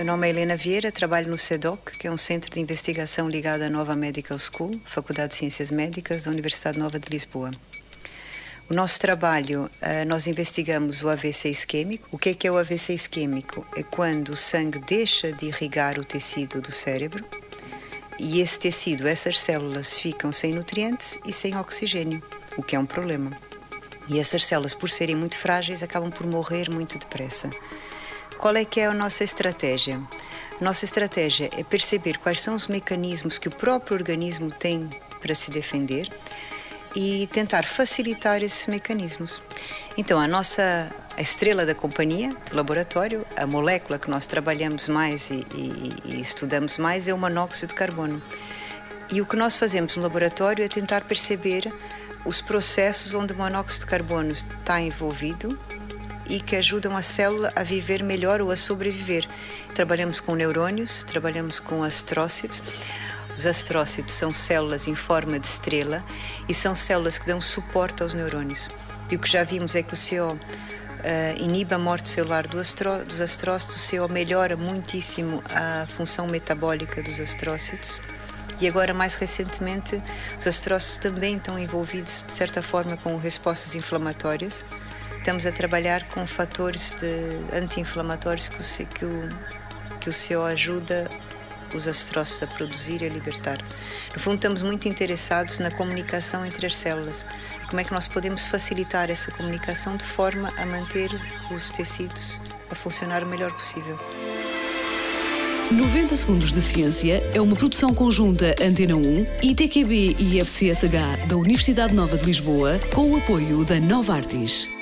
nome é Helena Vieira, trabalho no CEDOC, que é um centro de investigação ligado à Nova Medical School, Faculdade de Ciências Médicas da Universidade Nova de Lisboa. O nosso trabalho, nós investigamos o AVC isquêmico. O que é o AVC isquêmico? É quando o sangue deixa de irrigar o tecido do cérebro e esse tecido, essas células ficam sem nutrientes e sem oxigênio, o que é um problema. E essas células, por serem muito frágeis, acabam por morrer muito depressa. Qual é que é a nossa estratégia? A nossa estratégia é perceber quais são os mecanismos que o próprio organismo tem para se defender e tentar facilitar esses mecanismos. Então, a estrela da companhia, do laboratório, a molécula que nós trabalhamos mais e estudamos mais é o monóxido de carbono. E o que nós fazemos no laboratório é tentar perceber os processos onde o monóxido de carbono está envolvido e que ajudam a célula a viver melhor ou a sobreviver. Trabalhamos com neurônios, trabalhamos com astrócitos. Os astrócitos são células em forma de estrela e são células que dão suporte aos neurônios. E o que já vimos é que o CO inibe a morte celular dos astrócitos, o CO melhora muitíssimo a função metabólica dos astrócitos. E agora, mais recentemente, os astrócitos também estão envolvidos, de certa forma, com respostas inflamatórias. Estamos a trabalhar com fatores anti-inflamatórios que o CO ajuda os astrócitos a produzir e a libertar. No fundo, estamos muito interessados na comunicação entre as células e como é que nós podemos facilitar essa comunicação de forma a manter os tecidos a funcionar o melhor possível. 90 Segundos de Ciência é uma produção conjunta Antena 1, ITQB e FCSH da Universidade Nova de Lisboa, com o apoio da Novartis.